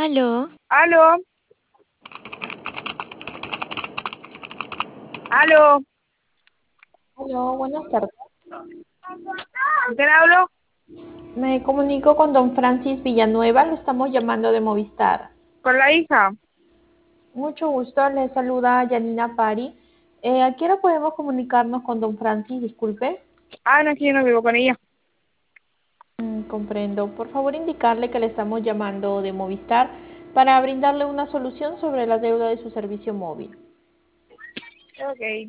Aló, Aló, aló, Hola, buenas tardes. ¿con quién hablo? Me comunico con don Francis Villanueva, lo estamos llamando de Movistar. Con la hija. Mucho gusto, le saluda Janina Pari. ¿A qué hora podemos comunicarnos con don Francis? Disculpe. Ah, no, es que yo no vivo con ella. Comprendo. Por favor, indicarle que le estamos llamando de Movistar para brindarle una solución sobre la deuda de su servicio móvil. Ok.